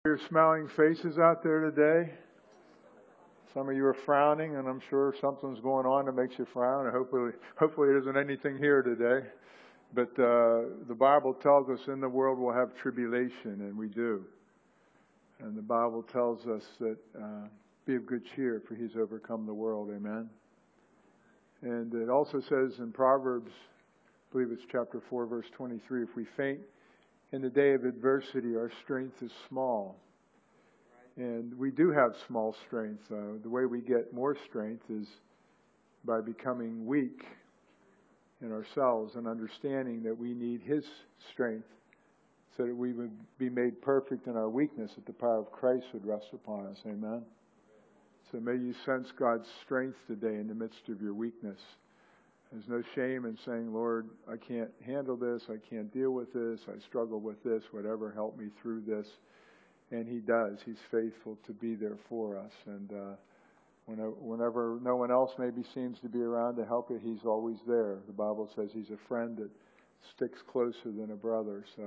Your smiling faces out there today. Some of you are frowning, and I'm sure something's going on that makes you frown. And hopefully it isn't anything here today. But the Bible tells us in the world we'll have tribulation, and we do. And the Bible tells us that be of good cheer, for He's overcome the world. Amen. And it also says in Proverbs, I believe it's chapter 4, verse 23, if we faint in the day of adversity, our strength is small. And we do have small strength. The way we get more strength is by becoming weak in ourselves and understanding that we need His strength so that we would be made perfect in our weakness, that the power of Christ would rest upon us. Amen. So may you sense God's strength today in the midst of your weakness. There's no shame in saying, Lord, I can't handle this. I can't deal with this. I struggle with this. Whatever, help me through this. And He does. He's faithful to be there for us. And whenever no one else maybe seems to be around to help you, He's always there. The Bible says He's a friend that sticks closer than a brother. So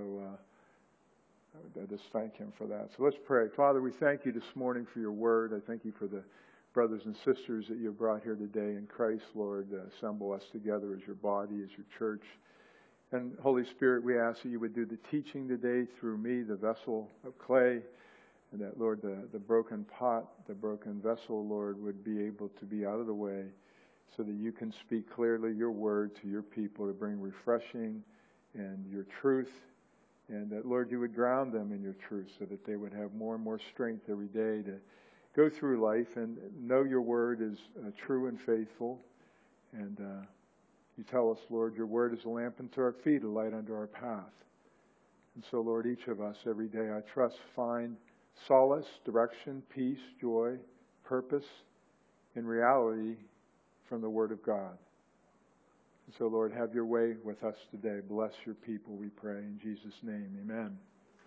I just thank Him for that. So let's pray. Father, we thank You this morning for Your word. I thank You for the brothers and sisters that You brought here today in Christ, Lord. Assemble us together as Your body, as Your church. And Holy Spirit, we ask that You would do the teaching today through me, the vessel of clay, and that, Lord, the broken pot, the broken vessel, Lord, would be able to be out of the way so that You can speak clearly Your word to Your people to bring refreshing and Your truth. And that, Lord, You would ground them in Your truth so that they would have more and more strength every day to go through life and know Your word is true and faithful. And You tell us, Lord, Your word is a lamp unto our feet, a light unto our path. And so, Lord, each of us every day, I trust, find solace, direction, peace, joy, purpose, and reality from the Word of God. And so, Lord, have Your way with us today. Bless Your people, we pray. In Jesus' name, amen.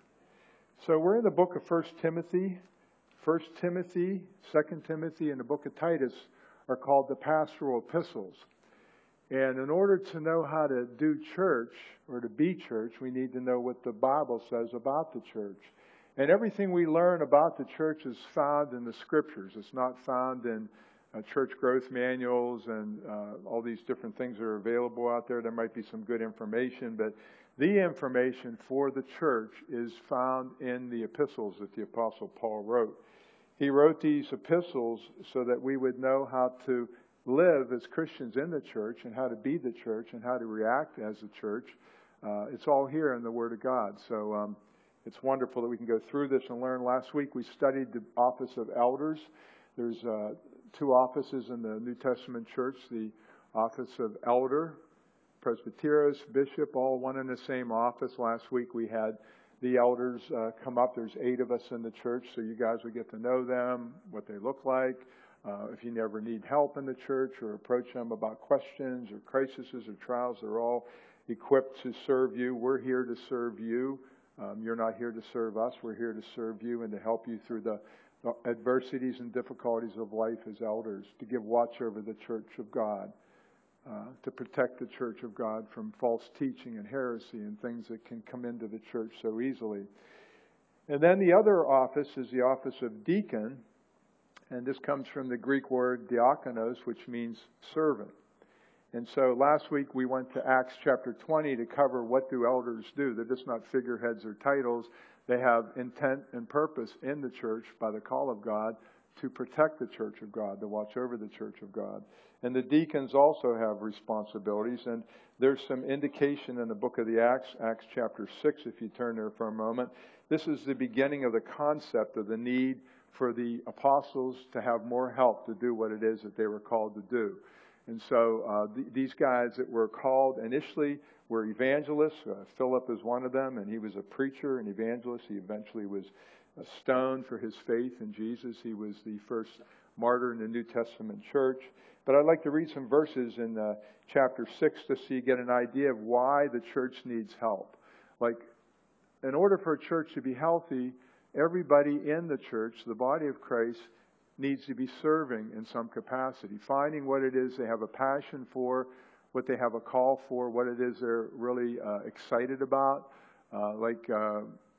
So we're in the book of 1 Timothy. 1 Timothy, 2 Timothy, and the book of Titus are called the pastoral epistles. And in order to know how to do church, or to be church, we need to know what the Bible says about the church. And everything we learn about the church is found in the Scriptures. It's not found in church growth manuals and all these different things that are available out there. There might be some good information, but the information for the church is found in the epistles that the Apostle Paul wrote. He wrote these epistles so that we would know how to live as Christians in the church and how to be the church and how to react as the church. It's all here in the Word of God. So it's wonderful that we can go through this and learn. Last week we studied the office of elders. There's two offices in the New Testament church, the office of elder, presbyteros, bishop, all one in the same office. Last week we had the elders come up. There's 8 of us in the church, so you guys would get to know them, what they look like. If you never need help in the church or approach them about questions or crises or trials, they're all equipped to serve you. We're here to serve you. You're not here to serve us. We're here to serve you and to help you through the adversities and difficulties of life as elders, to give watch over the church of God, to protect the church of God from false teaching and heresy and things that can come into the church so easily. And then the other office is the office of deacon. And this comes from the Greek word diakonos, which means servant. And so last week we went to Acts chapter 20 to cover what do elders do. They're just not figureheads or titles. They have intent and purpose in the church by the call of God to protect the church of God, to watch over the church of God. And the deacons also have responsibilities. And there's some indication in the book of the Acts, Acts chapter 6, if you turn there for a moment. This is the beginning of the concept of the need for the apostles to have more help to do what it is that they were called to do. And so these guys that were called initially were evangelists. Philip is one of them, and he was a preacher and evangelist. He eventually was stoned for his faith in Jesus. He was the first martyr in the New Testament church. But I'd like to read some verses in chapter 6 to see, get an idea of why the church needs help. Like, in order for a church to be healthy, everybody in the church, the body of Christ, needs to be serving in some capacity, finding what it is they have a passion for, what they have a call for, what it is they're really excited about.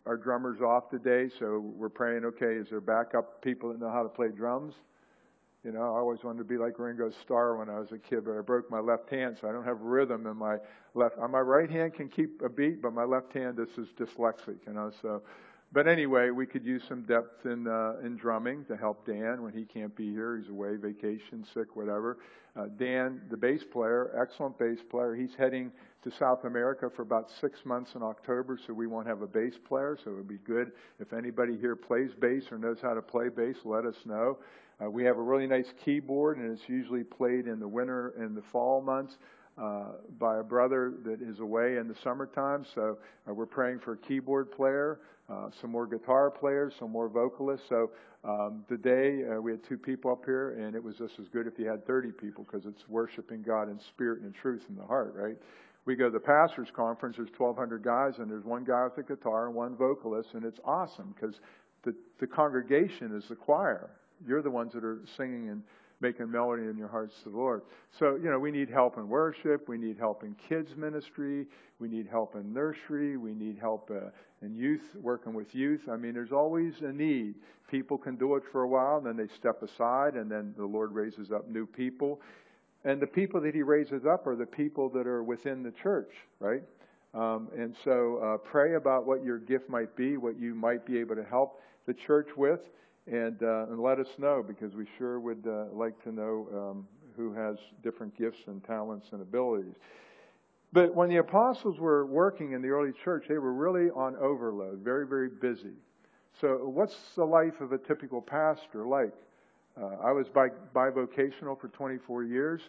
our drummer's off today, so we're praying, okay, is there backup people that know how to play drums? You know, I always wanted to be like Ringo Starr when I was a kid, but I broke my left hand, so I don't have rhythm in my left. My right hand can keep a beat, but my left hand, this is dyslexic, you know. So, but anyway, we could use some depth in drumming to help Dan when he can't be here. He's away, vacation, sick, whatever. Dan, the bass player, excellent bass player. He's heading to South America for about 6 months in October, so we won't have a bass player. So it would be good if anybody here plays bass or knows how to play bass. Let us know. We have a really nice keyboard, and it's usually played in the winter and the fall months by a brother that is away in the summertime. So we're praying for a keyboard player, some more guitar players, some more vocalists. So today we had 2 people up here, and it was just as good if you had 30 people, because it's worshiping God in spirit and truth in the heart, right? We go to the pastor's conference, there's 1,200 guys, and there's one guy with a guitar and one vocalist, and it's awesome because the congregation is the choir. You're the ones that are singing and making melody in your hearts to the Lord. So, you know, we need help in worship. We need help in kids ministry. We need help in nursery. We need help in youth, working with youth. I mean, there's always a need. People can do it for a while, and then they step aside, and then the Lord raises up new people. And the people that He raises up are the people that are within the church, right? And so pray about what your gift might be, what you might be able to help the church with. And let us know, because we sure would like to know who has different gifts and talents and abilities. But when the apostles were working in the early church, they were really on overload, very, very busy. So what's the life of a typical pastor like? I was bivocational for 24 years,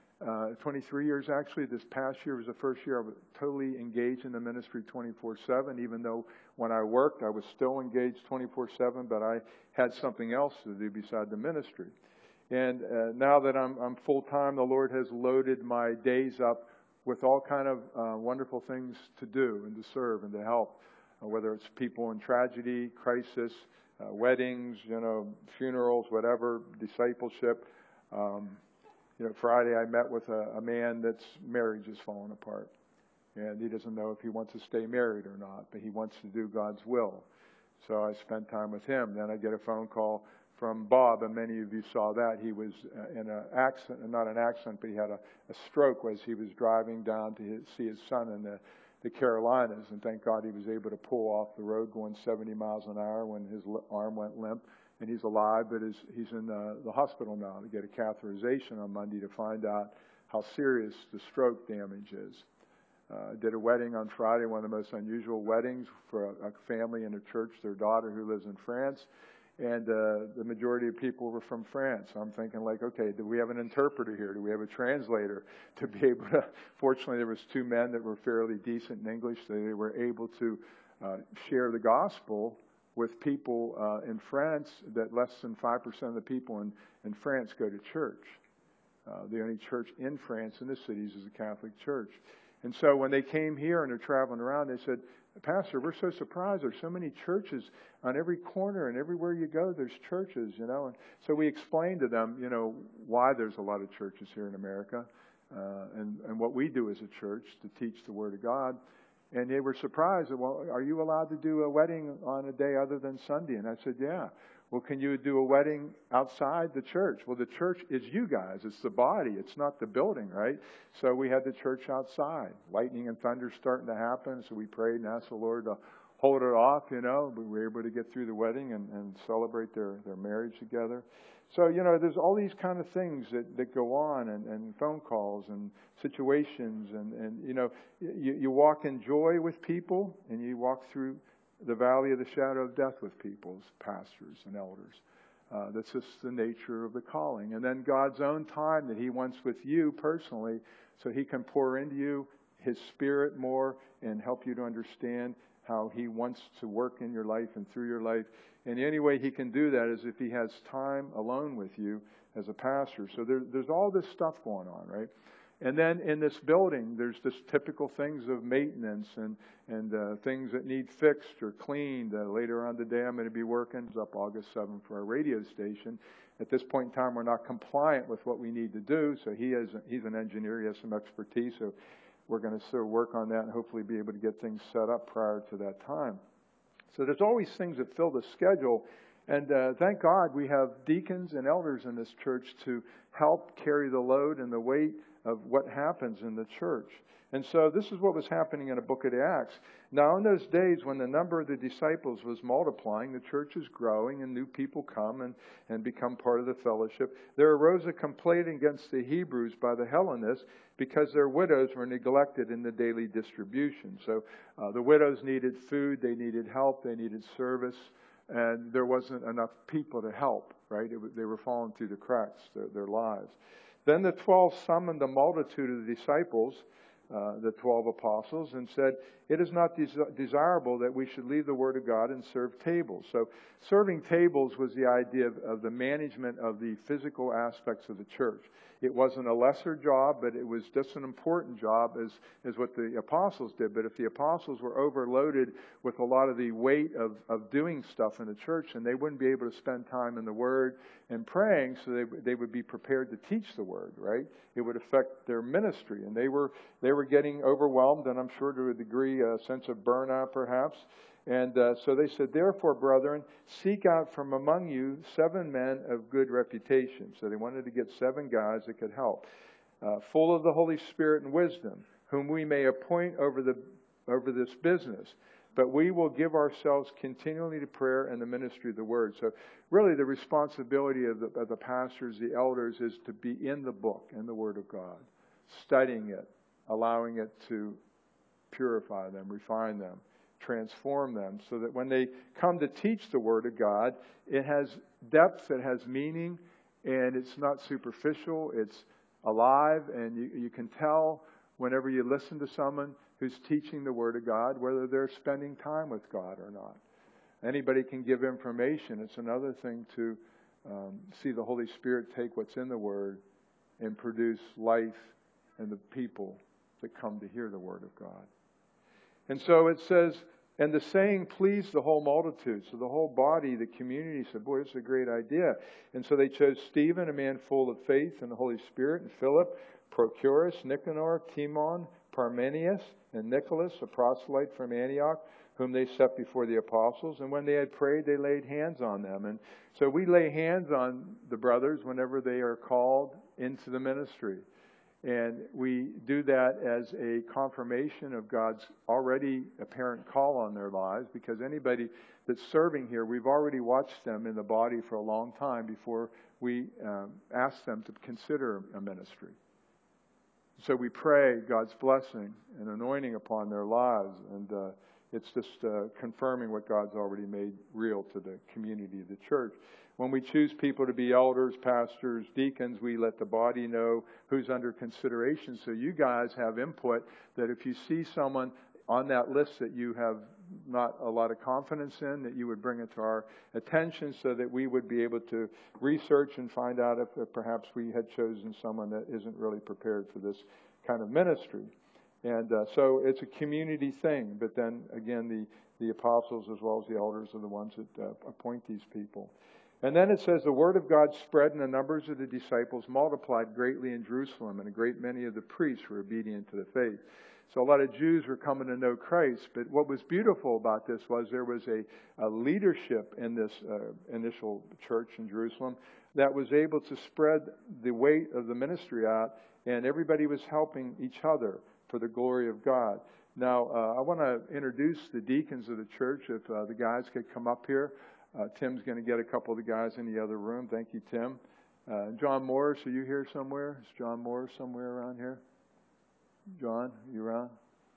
23 years actually. This past year was the first year I was totally engaged in the ministry 24/7, even though when I worked, I was still engaged 24/7, but I had something else to do beside the ministry. And now that I'm full-time, the Lord has loaded my days up with all kind of wonderful things to do and to serve and to help, whether it's people in tragedy, crisis, weddings, you know, funerals, whatever, discipleship. You know, Friday I met with a man that's marriage is falling apart. And he doesn't know if he wants to stay married or not, but he wants to do God's will. So I spent time with him. Then I get a phone call from Bob, and many of you saw that. He was in an accident, not an accident, but he had a stroke as he was driving down to see his son in the Carolinas. And thank God he was able to pull off the road going 70 miles an hour when his arm went limp. And he's alive, but he's in the hospital now to get a catheterization on Monday to find out how serious the stroke damage is. Did a wedding on Friday, one of the most unusual weddings for a family in a church, their daughter who lives in France. And the majority of people were from France. I'm thinking like, okay, do we have an interpreter here? Do we have a translator to be able to? Fortunately, there was 2 men that were fairly decent in English. So they were able to share the gospel with people in France that less than 5% of the people in France go to church. The only church in France in the cities is a Catholic church. And so when they came here and they're traveling around, they said, Pastor, we're so surprised. There's so many churches on every corner, and everywhere you go, there's churches, you know. And so we explained to them, you know, why there's a lot of churches here in America, and what we do as a church to teach the Word of God. And they were surprised. Well, are you allowed to do a wedding on a day other than Sunday? And I said, yeah. Well, can you do a wedding outside the church? Well, the church is you guys. It's the body. It's not the building, right? So we had the church outside. Lightning and thunder starting to happen. So we prayed and asked the Lord to hold it off, you know. We were able to get through the wedding and celebrate their marriage together. So, you know, there's all these kind of things that go on, and phone calls and situations. And you know, you walk in joy with people, and you walk through the valley of the shadow of death with people as pastors and elders. That's just the nature of the calling. And then God's own time that He wants with you personally, so He can pour into you His Spirit more and help you to understand how He wants to work in your life and through your life. And the only way He can do that is if He has time alone with you as a pastor. So there's all this stuff going on, right? And then in this building, there's this typical things of maintenance and things that need fixed or cleaned. Later on today, I'm going to be working. It's up August 7th for our radio station. At this point in time, we're not compliant with what we need to do. So he's an engineer. He has some expertise. So we're going to sort of work on that and hopefully be able to get things set up prior to that time. So there's always things that fill the schedule. And thank God we have deacons and elders in this church to help carry the load and the weight of what happens in the church. And so this is what was happening in the book of Acts. Now in those days when the number of the disciples was multiplying, the church is growing and new people come and become part of the fellowship. There arose a complaint against the Hebrews by the Hellenists because their widows were neglected in the daily distribution. So the widows needed food, they needed help, they needed service, and there wasn't enough people to help, right? They were falling through the cracks, their lives. Then the 12 summoned the multitude of the disciples, the 12 apostles, and said, "It is not desirable that we should leave the Word of God and serve tables." So serving tables was the idea of the management of the physical aspects of the church. It wasn't a lesser job, but it was just an important job as what the apostles did. But if the apostles were overloaded with a lot of the weight of doing stuff in the church, and they wouldn't be able to spend time in the Word and praying, so they would be prepared to teach the Word, right? It would affect their ministry. And they were getting overwhelmed, and I'm sure to a degree, a sense of burnout perhaps. And so they said, "Therefore, brethren, seek out from among you 7 men of good reputation." So they wanted to get 7 guys that could help, full of the Holy Spirit and wisdom, whom we may appoint over this business. But we will give ourselves continually to prayer and the ministry of the Word. So really the responsibility of the pastors, the elders, is to be in the book, in the Word of God, studying it, allowing it to purify them, refine them, transform them, so that when they come to teach the Word of God, it has depth, it has meaning, and it's not superficial, it's alive, and you can tell whenever you listen to someone who's teaching the Word of God whether they're spending time with God or not. Anybody can give information. It's another thing to see the Holy Spirit take what's in the Word and produce life in the people that come to hear the Word of God. And so it says, and the saying pleased the whole multitude. So the whole body, the community said, "Boy, this is a great idea." And so they chose Stephen, a man full of faith and the Holy Spirit, and Philip, Prochorus, Nicanor, Timon, Parmenius, and Nicholas, a proselyte from Antioch, whom they set before the apostles. And when they had prayed, they laid hands on them. And so we lay hands on the brothers whenever they are called into the ministry. And we do that as a confirmation of God's already apparent call on their lives, because anybody that's serving here, we've already watched them in the body for a long time before we ask them to consider a ministry. So we pray God's blessing and anointing upon their lives, and it's just confirming what God's already made real to the community of the church. When we choose people to be elders, pastors, deacons, we let the body know who's under consideration. So you guys have input that if you see someone on that list that you have not a lot of confidence in, that you would bring it to our attention so that we would be able to research and find out if perhaps we had chosen someone that isn't really prepared for this kind of ministry. And so it's a community thing. But then again, the apostles as well as the elders are the ones that appoint these people. And then it says, the word of God spread, and the numbers of the disciples multiplied greatly in Jerusalem, and a great many of the priests were obedient to the faith. So a lot of Jews were coming to know Christ. But what was beautiful about this was there was a leadership in this initial church in Jerusalem that was able to spread the weight of the ministry out, and everybody was helping each other for the glory of God. Now, I want to introduce the deacons of the church. If the guys could come up here. Tim's going to get a couple of the guys in the other room. Thank you, Tim. John Morris, are you here somewhere? Is John Morris somewhere around here? John, you around?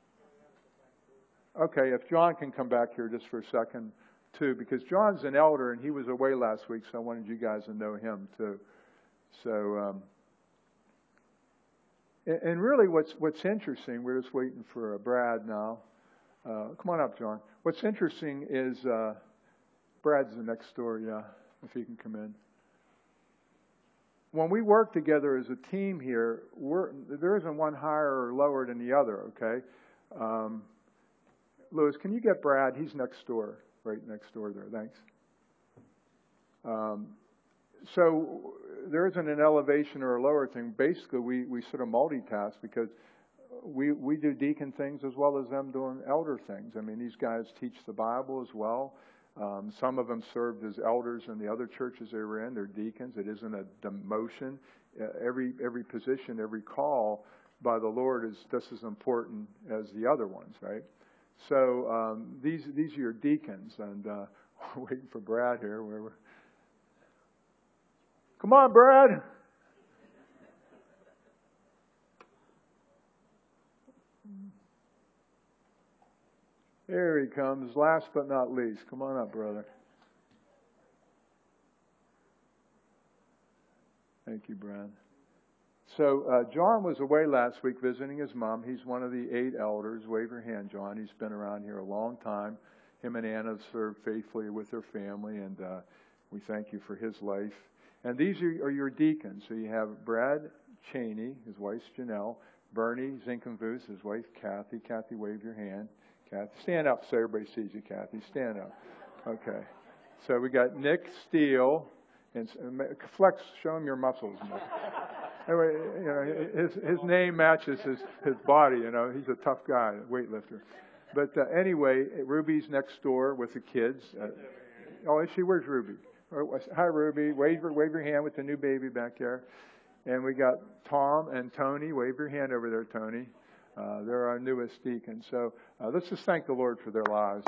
Okay, if John can come back here just for a second, too, because John's an elder and he was away last week, so I wanted you guys to know him, too. So, and really what's interesting, we're just waiting for Brad now. Come on up, John. What's interesting is Brad's the next door, yeah, if he can come in. When we work together as a team here, there isn't one higher or lower than the other, okay? Louis, can you get Brad? He's next door, right next door there. Thanks. So there isn't an elevation or a lower thing. Basically, we sort of multitask because we do deacon things as well as them doing elder things. I mean, these guys teach the Bible as well. Some of them served as elders in the other churches they were in. They're deacons. It isn't a demotion. Every position, every call by the Lord is just as important as the other ones, right? So these are your deacons, and we're waiting for Brad here. Come on, Brad. Here he comes, last but not least. Come on up, brother. Thank you, Brad. So John was away last week visiting his mom. He's one of the 8 elders. Wave your hand, John. He's been around here a long time. Him and Anna have served faithfully with their family, and we thank you for his life. And these are your deacons. So you have Brad Cheney, his wife Janelle, Bernie Zinkenvoos, his wife Kathy. Kathy, wave your hand. Kathy, stand up so everybody sees you, Kathy. Stand up. Okay. So we got Nick Steele. And flex, show him your muscles. Anyway, you know, his name matches his body. You know, he's a tough guy, weightlifter. But anyway, Ruby's next door with the kids. Oh, is she? Where's Ruby? Hi, Ruby. Wave your hand with the new baby back there. And we got Tom and Tony. Wave your hand over there, Tony. They're our newest deacons. So let's just thank the Lord for their lives.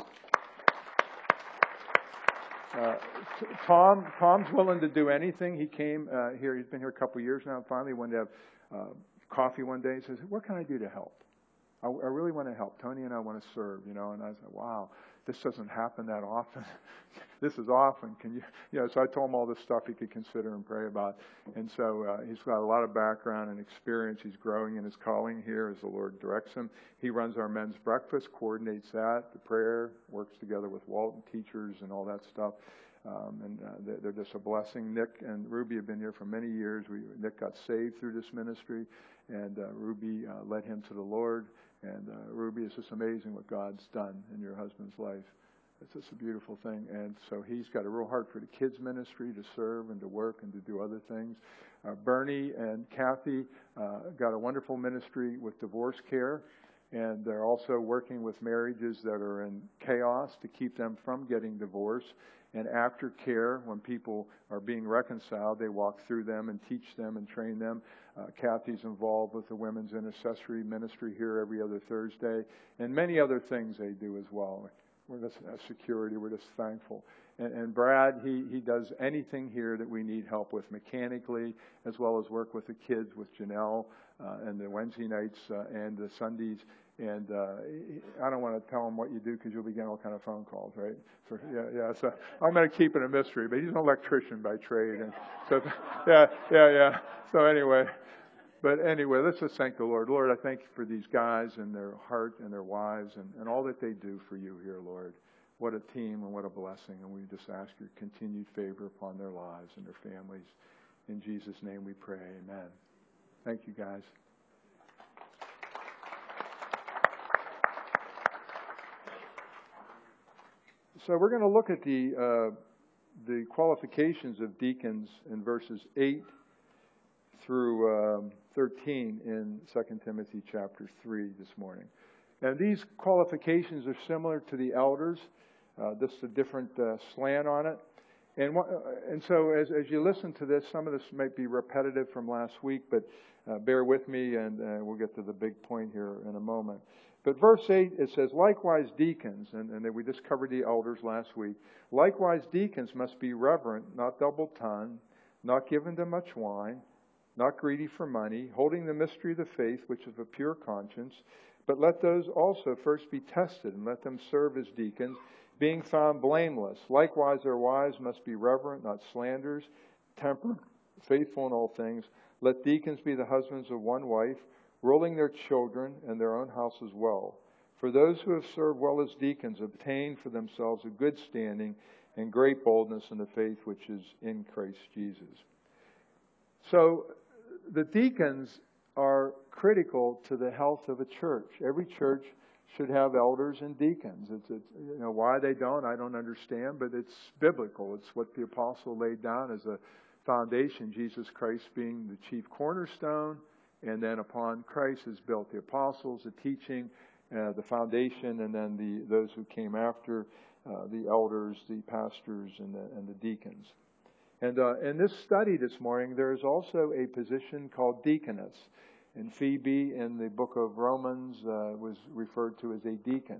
Tom's willing to do anything. He came here. He's been here a couple of years now. Finally, wanted to have coffee one day. He says, "What can I do to help? I really want to help. Tony and I want to serve." You know, and I said, "Wow, this doesn't happen that often. This is often. Can you?" You know, so I told him all this stuff he could consider and pray about. And so he's got a lot of background and experience. He's growing in his calling here as the Lord directs him. He runs our men's breakfast, coordinates that, the prayer, works together with Walton teachers and all that stuff. And they're just a blessing. Nick and Ruby have been here for many years. Nick got saved through this ministry, and Ruby led him to the Lord. And Ruby, it's just amazing what God's done in your husband's life. It's just a beautiful thing. And so he's got a real heart for the kids' ministry, to serve and to work and to do other things. Bernie and Kathy got a wonderful ministry with divorce care. And they're also working with marriages that are in chaos to keep them from getting divorced. And aftercare, when people are being reconciled, they walk through them and teach them and train them. Kathy's involved with the Women's Intercessory Ministry here every other Thursday, and many other things they do as well. We're just security. We're just thankful. And Brad, he does anything here that we need help with mechanically, as well as work with the kids, with Janelle, and the Wednesday nights and the Sundays. And I don't want to tell him what you do because you'll be getting all kind of phone calls, right? So yeah. So I'm going to keep it a mystery. But he's an electrician by trade, and so yeah. So anyway, let's just thank the Lord. Lord, I thank you for these guys and their heart and their wives and all that they do for you here, Lord. What a team and what a blessing. And we just ask your continued favor upon their lives and their families. In Jesus' name we pray. Amen. Thank you, guys. So we're going to look at the qualifications of deacons in verses 8 through 13 in 2 Timothy chapter 3 this morning. And these qualifications are similar to the elders, just a different slant on it. And so as you listen to this, some of this might be repetitive from last week, but bear with me and we'll get to the big point here in a moment. But verse 8, it says, likewise deacons, and we just covered the elders last week, likewise deacons must be reverent, not double-tongued, not given to much wine, not greedy for money, holding the mystery of the faith, which is of a pure conscience. But let those also first be tested, and let them serve as deacons, being found blameless. Likewise their wives must be reverent, not slanderers, temperate, faithful in all things. Let deacons be the husbands of one wife, ruling their children and their own house as well. For those who have served well as deacons obtain for themselves a good standing and great boldness in the faith which is in Christ Jesus. So the deacons are critical to the health of a church. Every church should have elders and deacons. It's why they don't, I don't understand, but it's biblical. It's what the apostle laid down as a foundation, Jesus Christ being the chief cornerstone, And then upon Christ is built the apostles, the teaching, the foundation, and then those who came after, the elders, the pastors, and the deacons. And in this study this morning, there is also a position called deaconess. And Phoebe in the book of Romans was referred to as a deacon.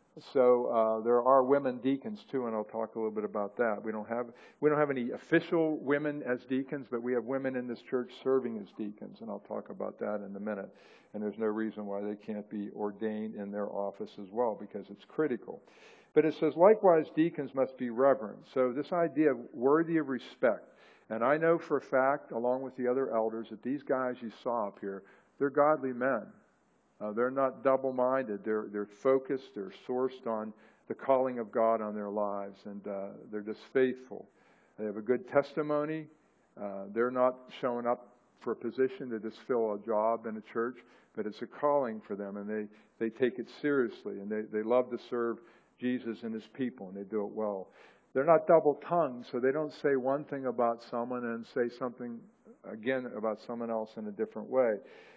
So there are women deacons too, and I'll talk a little bit about that. We don't have any official women as deacons, but we have women in this church serving as deacons, and I'll talk about that in a minute. And there's no reason why they can't be ordained in their office as well, because it's critical. But it says, likewise, deacons must be reverent. So this idea of worthy of respect. And I know for a fact, along with the other elders, that these guys you saw up here, they're godly men. They're not double-minded. They're focused. They're sourced on the calling of God on their lives. And they're just faithful. They have a good testimony. They're not showing up for a position to just fill a job in a church, but it's a calling for them. And they take it seriously. And they love to serve Jesus and His people, and they do it well. They're not double-tongued, so they don't say one thing about someone and say something again about someone else in a different way.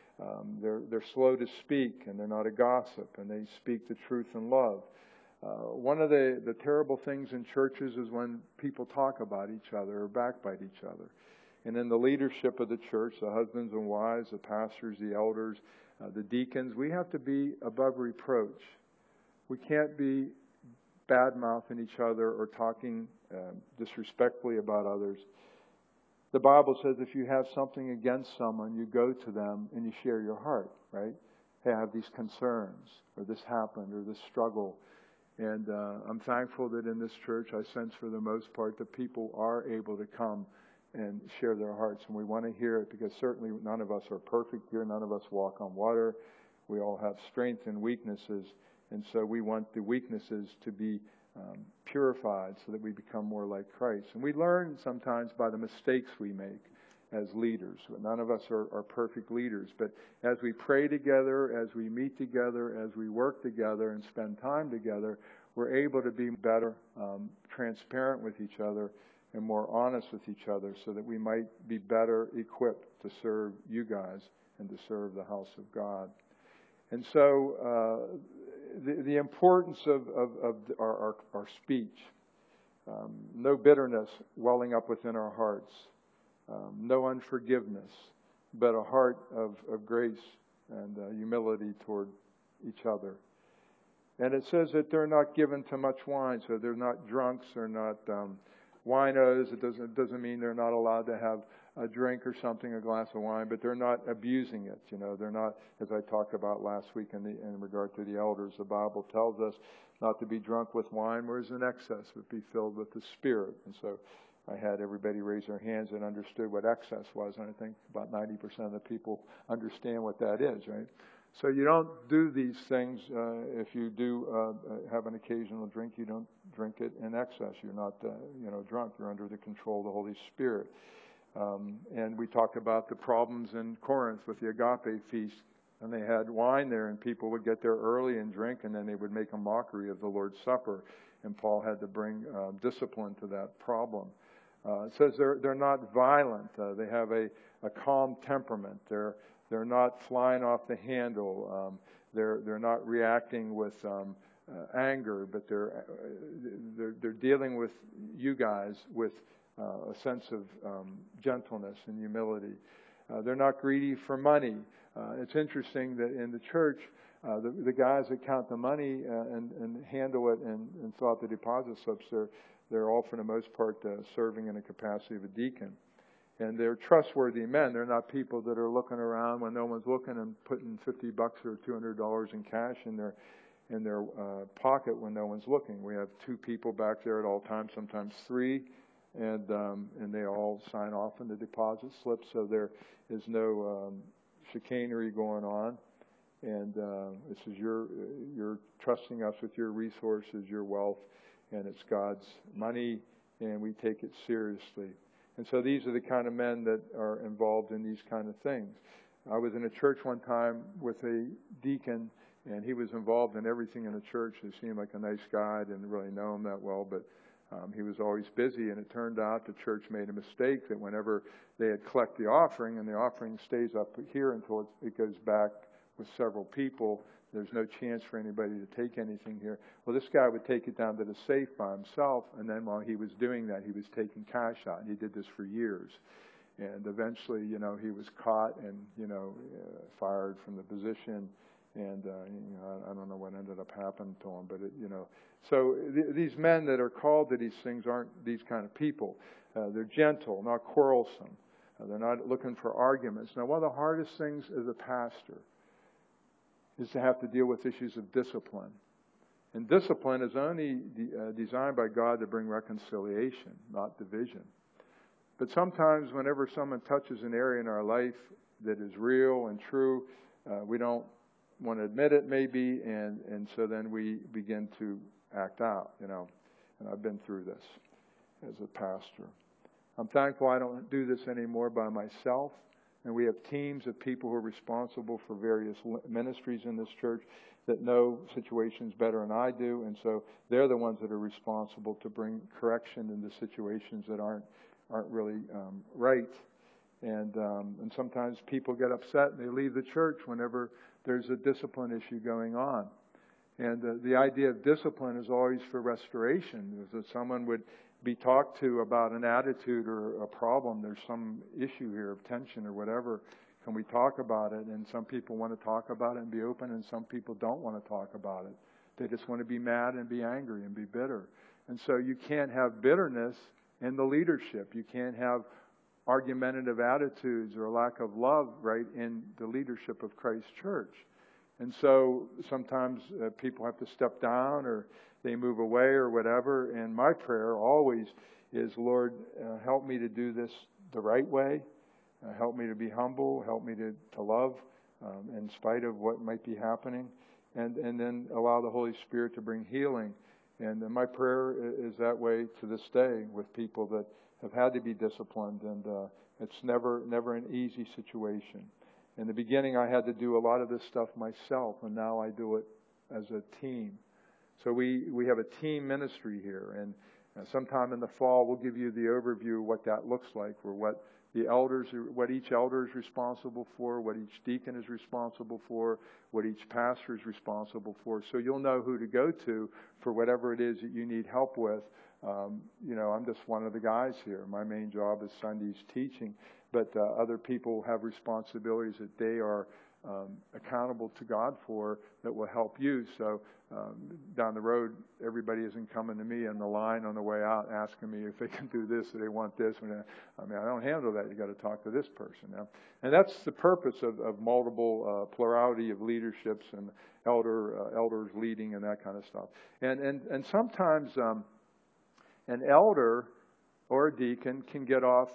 They're slow to speak, and they're not a gossip, and they speak the truth in love. One of the terrible things in churches is when people talk about each other or backbite each other. And in the leadership of the church, the husbands and wives, the pastors, the elders, the deacons, we have to be above reproach. We can't be bad-mouthing each other or talking disrespectfully about others. The Bible says if you have something against someone, you go to them and you share your heart, right? Hey, I have these concerns, or this happened, or this struggle. And I'm thankful that in this church, I sense for the most part that people are able to come and share their hearts. And we want to hear it, because certainly none of us are perfect here. None of us walk on water. We all have strengths and weaknesses. And so we want the weaknesses to be purified so that we become more like Christ. And we learn sometimes by the mistakes we make as leaders. None of us are perfect leaders. But as we pray together, as we meet together, as we work together and spend time together, we're able to be better, transparent with each other, and more honest with each other, so that we might be better equipped to serve you guys and to serve the house of God. And so the importance of our speech, no bitterness welling up within our hearts, no unforgiveness, but a heart of grace and humility toward each other. And it says that they're not given to much wine, so they're not drunks, they're not winos. It doesn't mean they're not allowed to have a drink or something, a glass of wine, but they're not abusing it. You know, they're not, as I talked about last week in regard to the elders, the Bible tells us not to be drunk with wine, whereas in excess, but be filled with the Spirit. And so I had everybody raise their hands and understood what excess was, and I think about 90% of the people understand what that is, right? So you don't do these things if you do have an occasional drink. You don't drink it in excess. You're not, drunk. You're under the control of the Holy Spirit. And we talked about the problems in Corinth with the agape feast. And they had wine there, and people would get there early and drink, and then they would make a mockery of the Lord's Supper. And Paul had to bring discipline to that problem. It says they're not violent. They have a calm temperament. They're not flying off the handle. They're not reacting with anger, but they're dealing with you guys with a sense of gentleness and humility. They're not greedy for money. It's interesting that in the church, the guys that count the money and handle it and fill out the deposit slips, they're all for the most part serving in the capacity of a deacon. And they're trustworthy men. They're not people that are looking around when no one's looking and putting $50 or $200 in cash in their pocket when no one's looking. We have 2 people back there at all times, sometimes 3, and they all sign off on the deposit slips, so there is no chicanery going on. And this is you're trusting us with your resources, your wealth, and it's God's money, and we take it seriously. And so these are the kind of men that are involved in these kind of things. I was in a church one time with a deacon, and he was involved in everything in the church. He seemed like a nice guy. I didn't really know him that well, but He was always busy, and it turned out the church made a mistake that whenever they had collect the offering, and the offering stays up here until it goes back with several people, there's no chance for anybody to take anything here. Well, this guy would take it down to the safe by himself, and then while he was doing that, he was taking cash out. And he did this for years. And eventually, he was caught and, fired from the position. And, I don't know what ended up happening to him, but, So these men that are called to these things aren't these kind of people. They're gentle, not quarrelsome. They're not looking for arguments. Now, one of the hardest things as a pastor is to have to deal with issues of discipline. And discipline is only designed by God to bring reconciliation, not division. But sometimes whenever someone touches an area in our life that is real and true, we don't want to admit it maybe, and so then we begin to act out, And I've been through this as a pastor. I'm thankful I don't do this anymore by myself. And we have teams of people who are responsible for various ministries in this church that know situations better than I do. And so they're the ones that are responsible to bring correction into situations that aren't really right. And sometimes people get upset and they leave the church whenever there's a discipline issue going on. And the idea of discipline is always for restoration. That someone would be talked to about an attitude or a problem. There's some issue here of tension or whatever. Can we talk about it? And some people want to talk about it and be open, and some people don't want to talk about it. They just want to be mad and be angry and be bitter. And so you can't have bitterness in the leadership. You can't have argumentative attitudes or a lack of love, right, in the leadership of Christ's church. And so sometimes people have to step down or they move away or whatever. And my prayer always is, Lord, help me to do this the right way. Help me to be humble. Help me to love in spite of what might be happening. And then allow the Holy Spirit to bring healing. And my prayer is that way to this day with people that have had to be disciplined. And it's never an easy situation. In the beginning, I had to do a lot of this stuff myself, and now I do it as a team. So we have a team ministry here, and sometime in the fall, we'll give you the overview of what that looks like, or what each elder is responsible for, what each deacon is responsible for, what each pastor is responsible for. So you'll know who to go to for whatever it is that you need help with. I'm just one of the guys here. My main job is Sundays teaching, but other people have responsibilities that they are accountable to God for that will help you. So down the road, everybody isn't coming to me in the line on the way out asking me if they can do this or they want this. I don't handle that. You got to talk to this person now. And that's the purpose of multiple plurality of leaderships and elders leading and that kind of stuff. And sometimes an elder or a deacon can get off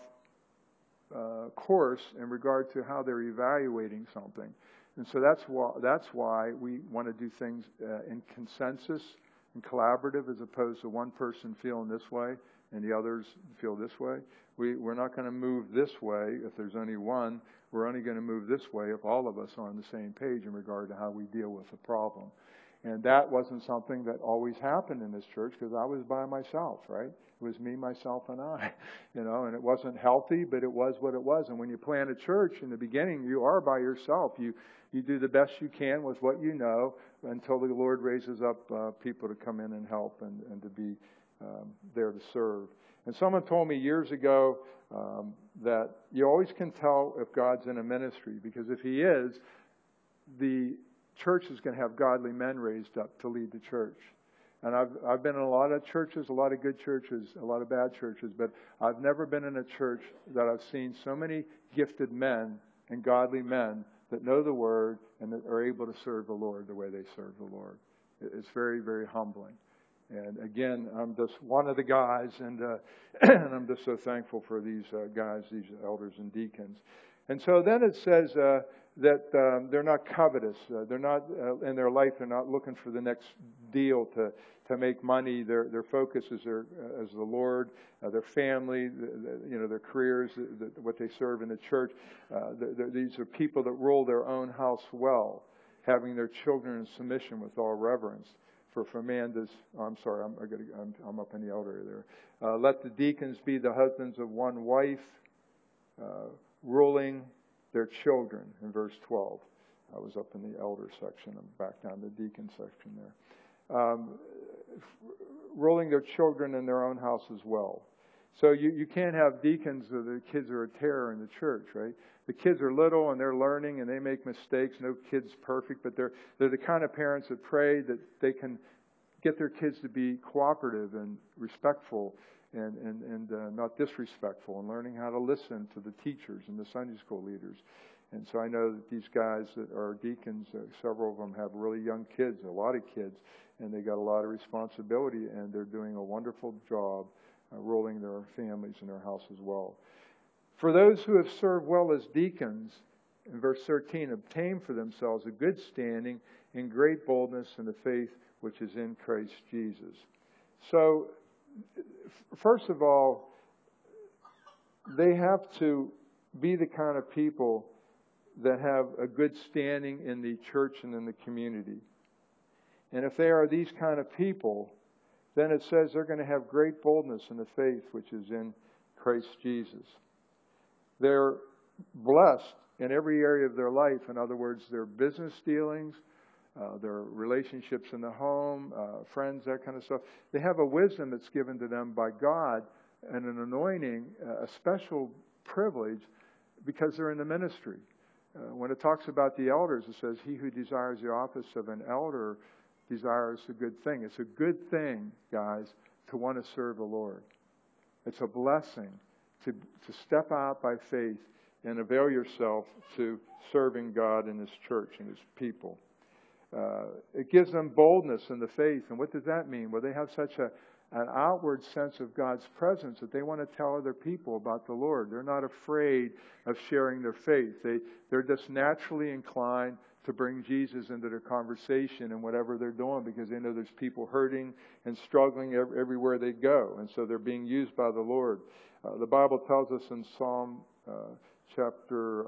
course in regard to how they're evaluating something. And so that's why we want to do things in consensus and collaborative, as opposed to one person feeling this way and the others feel this way. We're not going to move this way if there's only one. We're only going to move this way if all of us are on the same page in regard to how we deal with the problem. And that wasn't something that always happened in this church, because I was by myself, right? It was me, myself, and I, and it wasn't healthy, but it was what it was. And when you plant a church in the beginning, you are by yourself. You do the best you can with what you know until the Lord raises up people to come in and help and to be there to serve. And someone told me years ago that you always can tell if God's in a ministry, because if He is, the church is going to have godly men raised up to lead the church. And I've been in a lot of churches, a lot of good churches, a lot of bad churches, but I've never been in a church that I've seen so many gifted men and godly men that know the Word and that are able to serve the Lord the way they serve the Lord. It's very, very humbling. And again, I'm just one of the guys, and I'm just so thankful for these guys, these elders and deacons. And so then it says that they're not covetous. They're not in their life. They're not looking for the next deal to make money. Their focus is as the Lord, their family, their careers, what they serve in the church. These are people that rule their own house well, having their children in submission with all reverence. for Amanda's. I'm sorry, I'm up in the elder there. Let the deacons be the husbands of one wife, ruling their children. In verse 12, I was up in the elder section. I'm back down the deacon section there. Ruling their children in their own house as well. So you can't have deacons or the kids are a terror in the church, right? The kids are little and they're learning and they make mistakes. No kid's perfect, but they're the kind of parents that pray that they can get their kids to be cooperative and respectful and not disrespectful, and learning how to listen to the teachers and the Sunday school leaders. And so I know that these guys that are deacons, several of them have really young kids, a lot of kids, and they got a lot of responsibility, and they're doing a wonderful job ruling their families and their house as well. For those who have served well as deacons, in verse 13, obtain for themselves a good standing and great boldness in the faith which is in Christ Jesus. So, first of all, they have to be the kind of people that have a good standing in the church and in the community. And if they are these kind of people, then it says they're going to have great boldness in the faith which is in Christ Jesus. They're blessed in every area of their life. In other words, their business dealings, their relationships in the home, friends, that kind of stuff. They have a wisdom that's given to them by God and an anointing, a special privilege because they're in the ministry. When it talks about the elders, it says, he who desires the office of an elder desires a good thing. It's a good thing, guys, to want to serve the Lord. It's a blessing to step out by faith and avail yourself to serving God and His church and His people. It gives them boldness in the faith. And what does that mean? Well, they have such an outward sense of God's presence that they want to tell other people about the Lord. They're not afraid of sharing their faith. They're just naturally inclined to bring Jesus into their conversation and whatever they're doing, because they know there's people hurting and struggling everywhere they go. And so they're being used by the Lord. The Bible tells us in Psalm chapter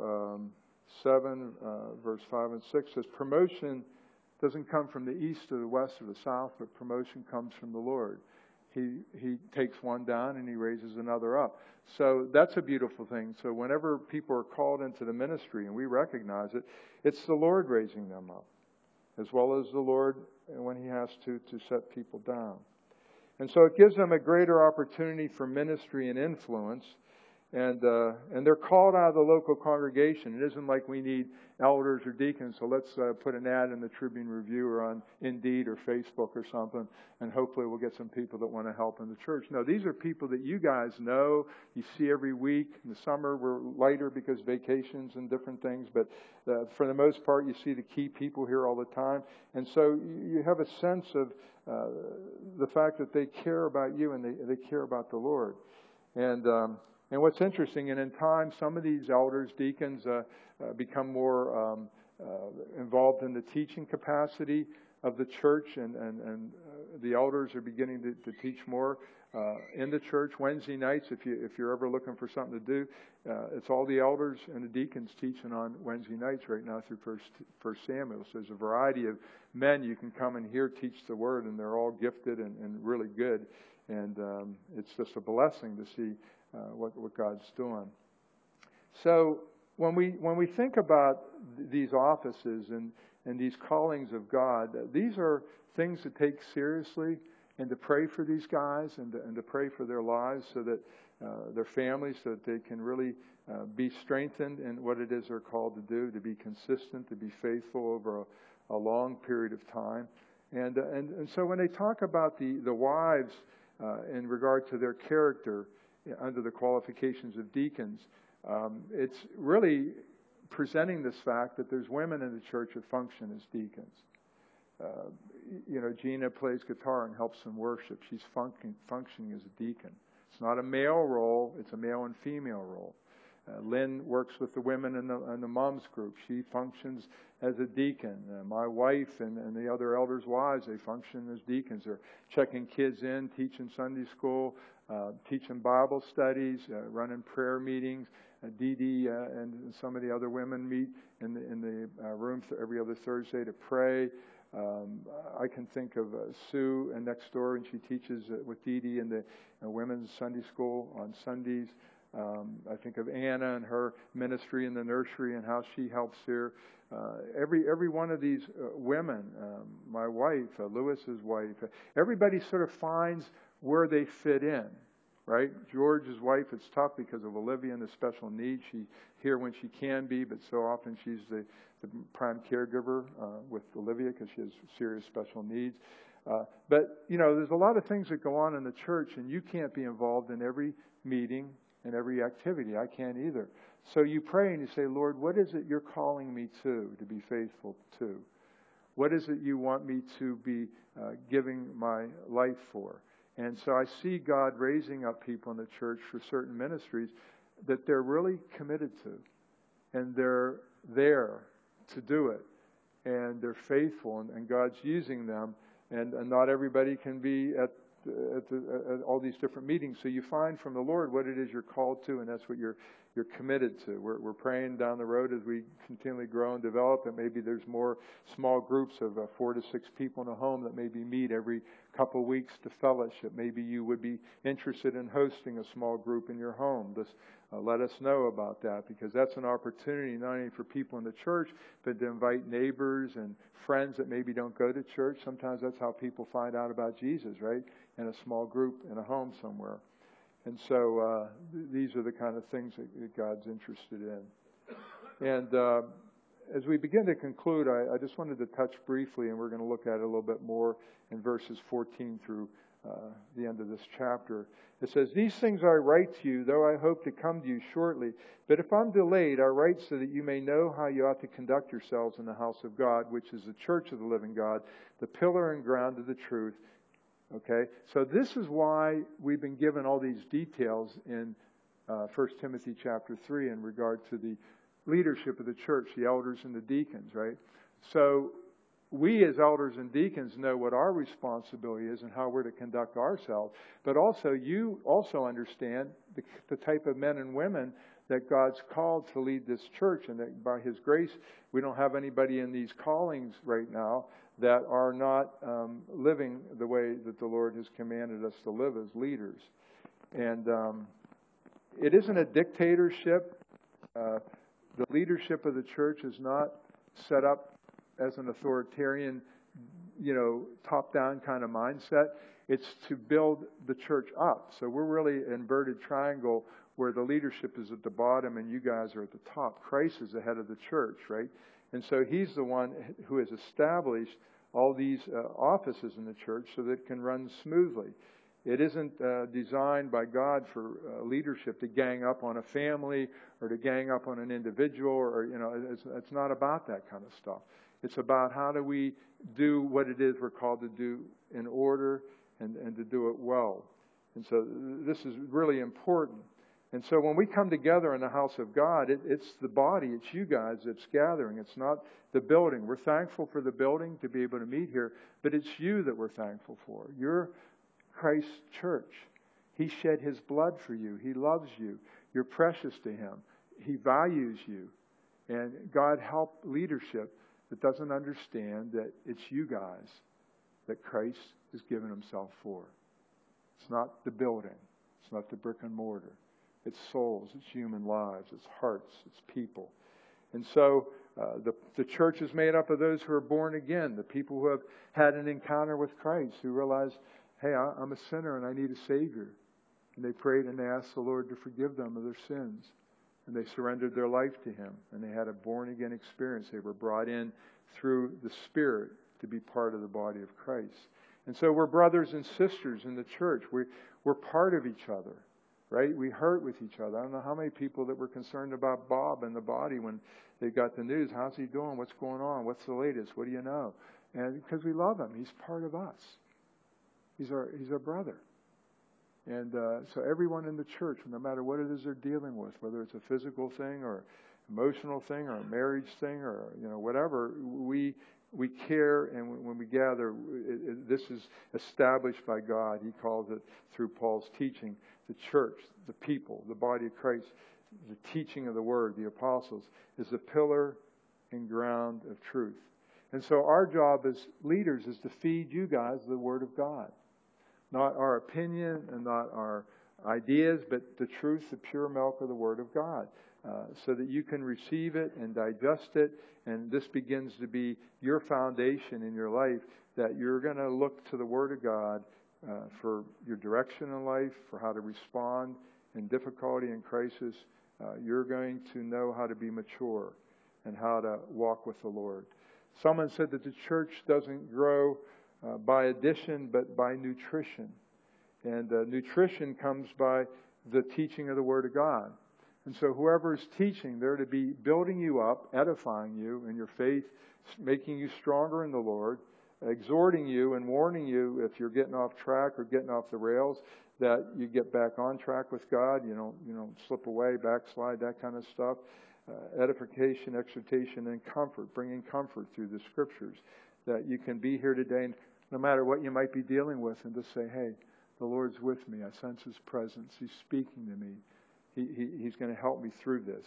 7, verse 5 and 6, says, promotion doesn't come from the east or the west or the south, but promotion comes from the Lord. He takes one down and He raises another up. So that's a beautiful thing. So whenever people are called into the ministry, and we recognize it, it's the Lord raising them up, as well as the Lord when He has to set people down. And so it gives them a greater opportunity for ministry and influence. And they're called out of the local congregation. It isn't like we need elders or deacons, so let's put an ad in the Tribune Review or on Indeed or Facebook or something, and hopefully we'll get some people that want to help in the church. No, these are people that you guys know, you see every week. In the summer, we're lighter because vacations and different things, but for the most part, you see the key people here all the time. And so you have a sense of the fact that they care about you and they care about the Lord. And what's interesting, and in time, some of these elders, deacons, become more involved in the teaching capacity of the church, and the elders are beginning to teach more in the church. Wednesday nights, if you're ever looking for something to do, it's all the elders and the deacons teaching on Wednesday nights right now through First Samuel. So there's a variety of men you can come and hear teach the Word, and they're all gifted and really good. And it's just a blessing to see what God's doing. So when we think about these offices and these callings of God, these are things to take seriously and to pray for these guys and to pray for their lives so that their families, so that they can really be strengthened in what it is they're called to do, to be consistent, to be faithful over a long period of time. And so when they talk about the wives in regard to their character under the qualifications of deacons, it's really presenting this fact that there's women in the church that function as deacons. Gina plays guitar and helps in worship. She's functioning as a deacon. It's not a male role, it's a male and female role. Lynn works with the women in the moms group. She functions as a deacon. My wife and the other elders' wives, they function as deacons. They're checking kids in, teaching Sunday school, teaching Bible studies, running prayer meetings. Dee Dee and some of the other women meet in the room every other Thursday to pray. I can think of Sue next door, and she teaches with Dee Dee in the women's Sunday school on Sundays. I think of Anna and her ministry in the nursery and how she helps here. Every one of these women, my wife, Lewis's wife, everybody sort of finds where they fit in, right? George's wife, it's tough because of Olivia and the special needs. She's here when she can be, but so often she's the prime caregiver with Olivia because she has serious special needs. But, there's a lot of things that go on in the church, and you can't be involved in every meeting and every activity. I can't either. So you pray and you say, Lord, what is it you're calling me to be faithful to? What is it you want me to be giving my life for? And so I see God raising up people in the church for certain ministries that they're really committed to. And they're there to do it. And they're faithful, and God's using them. And not everybody can be at all these different meetings. So you find from the Lord what it is you're called to, and that's what you're committed to. We're praying down the road as we continually grow and develop, and maybe there's more small groups of 4 to 6 people in a home that maybe meet every couple weeks to fellowship. Maybe you would be interested in hosting a small group in your home. Just let us know about that, because that's an opportunity not only for people in the church, but to invite neighbors and friends that maybe don't go to church. Sometimes that's how people find out about Jesus, right? In a small group in a home somewhere. And so these are the kind of things that God's interested in. And as we begin to conclude, I just wanted to touch briefly, and we're going to look at it a little bit more in verses 14 through the end of this chapter. It says, "These things I write to you, though I hope to come to you shortly. But if I'm delayed, I write so that you may know how you ought to conduct yourselves in the house of God, which is the church of the living God, the pillar and ground of the truth." Okay, so this is why we've been given all these details in 1 Timothy chapter 3 in regard to the leadership of the church, the elders and the deacons, right? So we as elders and deacons know what our responsibility is and how we're to conduct ourselves. But also you also understand the type of men and women that God's called to lead this church, and that by His grace we don't have anybody in these callings right now that are not living the way that the Lord has commanded us to live as leaders. And it isn't a dictatorship. The leadership of the church is not set up as an authoritarian, top-down kind of mindset. It's to build the church up. So we're really an inverted triangle where the leadership is at the bottom and you guys are at the top. Christ is the head of the church, right? And so He's the one who has established all these offices in the church so that it can run smoothly. It isn't designed by God for leadership to gang up on a family or to gang up on an individual, or it's not about that kind of stuff. It's about how do we do what it is we're called to do in order and to do it well. And so this is really important. And so when we come together in the house of God, it's the body, it's you guys that's gathering. It's not the building. We're thankful for the building to be able to meet here, but it's you that we're thankful for. You're Christ's church. He shed His blood for you. He loves you. You're precious to Him. He values you. And God help leadership that doesn't understand that it's you guys that Christ has given Himself for. It's not the building. It's not the brick and mortar. It's souls, it's human lives, it's hearts, it's people. And so the church is made up of those who are born again, the people who have had an encounter with Christ, who realize, hey, I'm a sinner and I need a Savior. And they prayed and they asked the Lord to forgive them of their sins. And they surrendered their life to Him. And they had a born-again experience. They were brought in through the Spirit to be part of the body of Christ. And so we're brothers and sisters in the church. We're part of each other. Right? We hurt with each other. I don't know how many people that were concerned about Bob and the body when they got the news. How's he doing? What's going on? What's the latest? What do you know? And because we love him. He's part of us. He's our brother. And so everyone in the church, no matter what it is they're dealing with, whether it's a physical thing or emotional thing or a marriage thing or whatever, we care, and when we gather, this is established by God. He calls it, through Paul's teaching, the church, the people, the body of Christ, the teaching of the Word, the apostles, is the pillar and ground of truth. And so our job as leaders is to feed you guys the Word of God. Not our opinion and not our ideas, but the truth, the pure milk of the Word of God. So that you can receive it and digest it. And this begins to be your foundation in your life, that you're going to look to the Word of God for your direction in life, for how to respond in difficulty and crisis. You're going to know how to be mature and how to walk with the Lord. Someone said that the church doesn't grow by addition, but by nutrition. And nutrition comes by the teaching of the Word of God. And so whoever is teaching, they're to be building you up, edifying you in your faith, making you stronger in the Lord, exhorting you and warning you if you're getting off track or getting off the rails, that you get back on track with God. You don't slip away, backslide, that kind of stuff. Edification, exhortation, and comfort, bringing comfort through the Scriptures, that you can be here today, and no matter what you might be dealing with, and just say, hey, the Lord's with me. I sense His presence. He's speaking to me. He's going to help me through this.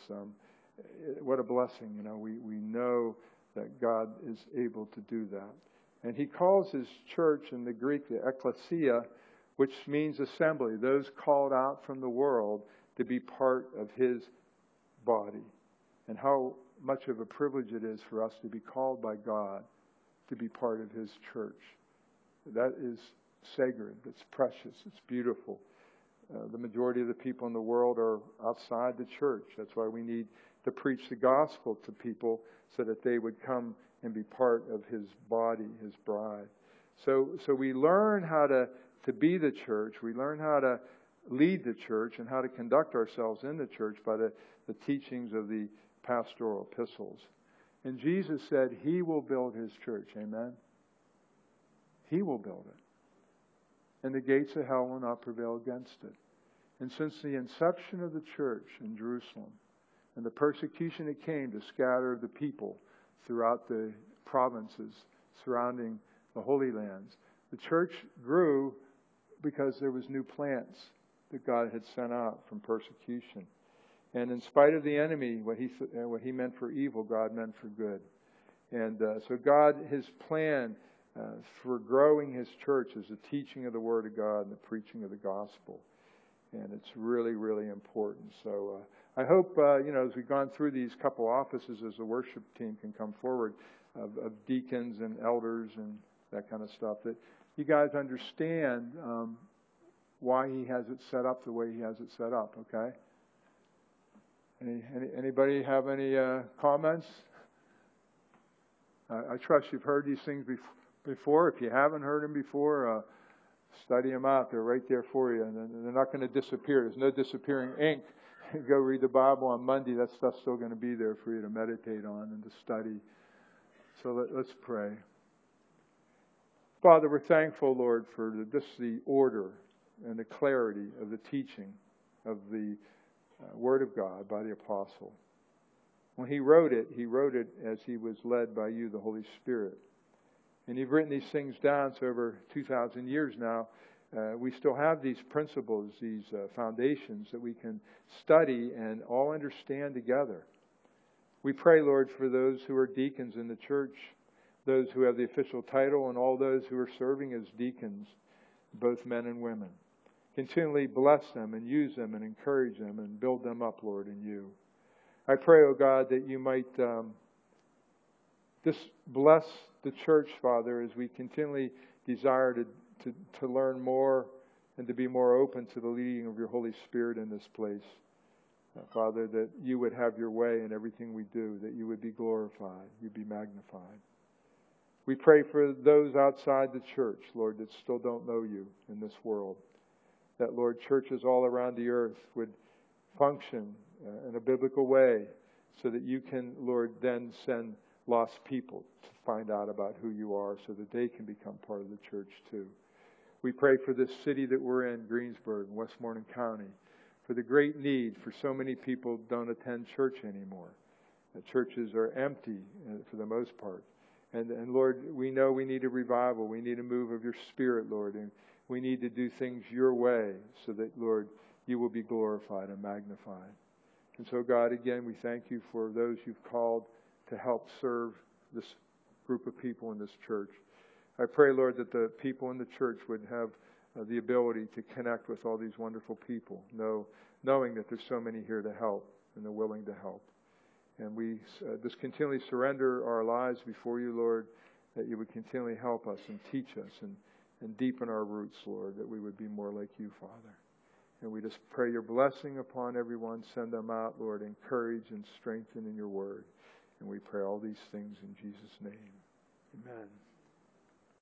What a blessing. We know that God is able to do that. And He calls His church in the Greek the ecclesia, which means assembly, those called out from the world to be part of His body. And how much of a privilege it is for us to be called by God to be part of His church. That is sacred. It's precious. It's beautiful. The majority of the people in the world are outside the church. That's why we need to preach the gospel to people so that they would come and be part of His body, His bride. So we learn how to be the church. We learn how to lead the church and how to conduct ourselves in the church by the teachings of the pastoral epistles. And Jesus said He will build His church. Amen? He will build it. And the gates of hell will not prevail against it. And since the inception of the church in Jerusalem and the persecution that came to scatter the people throughout the provinces surrounding the Holy Lands, the church grew because there was new plants that God had sent out from persecution. And in spite of the enemy, what he meant for evil, God meant for good. And so God, His plan for growing His church is the teaching of the Word of God and the preaching of the gospel. And it's really, really important. So I hope, as we've gone through these couple offices, as the worship team can come forward, of deacons and elders and that kind of stuff, that you guys understand why He has it set up the way He has it set up, okay? Anybody have any comments? I trust you've heard these things before. If you haven't heard them before, study them out. They're right there for you. And they're not going to disappear. There's no disappearing ink. Go read the Bible on Monday. That stuff's still going to be there for you to meditate on and to study. So let's pray. Father, we're thankful, Lord, for the order and the clarity of the teaching of the Word of God by the apostle. When he wrote it as he was led by you, the Holy Spirit. And you've written these things down, so over 2,000 years now, we still have these principles, these foundations that we can study and all understand together. We pray, Lord, for those who are deacons in the church, those who have the official title, and all those who are serving as deacons, both men and women. Continually bless them and use them and encourage them and build them up, Lord, in you. I pray, O God, that you might just bless the church, Father, as we continually desire to learn more and to be more open to the leading of your Holy Spirit in this place. Father, that you would have your way in everything we do, that you would be glorified, you'd be magnified. We pray for those outside the church, Lord, that still don't know you in this world. That, Lord, churches all around the earth would function in a biblical way so that you can, Lord, then send lost people to find out about who you are so that they can become part of the church too. We pray for this city that we're in, Greensburg, Westmoreland County, for the great need for so many people don't attend church anymore. The churches are empty for the most part. And Lord, we know we need a revival. We need a move of your Spirit, Lord. And we need to do things your way so that, Lord, you will be glorified and magnified. And so, God, again, we thank you for those you've called to help serve this group of people in this church. I pray, Lord, that the people in the church would have the ability to connect with all these wonderful people, knowing that there's so many here to help and they're willing to help. And we just continually surrender our lives before you, Lord, that you would continually help us and teach us and deepen our roots, Lord, that we would be more like you, Father. And we just pray your blessing upon everyone. Send them out, Lord, encourage and strengthen in your word. And we pray all these things in Jesus' name. Amen.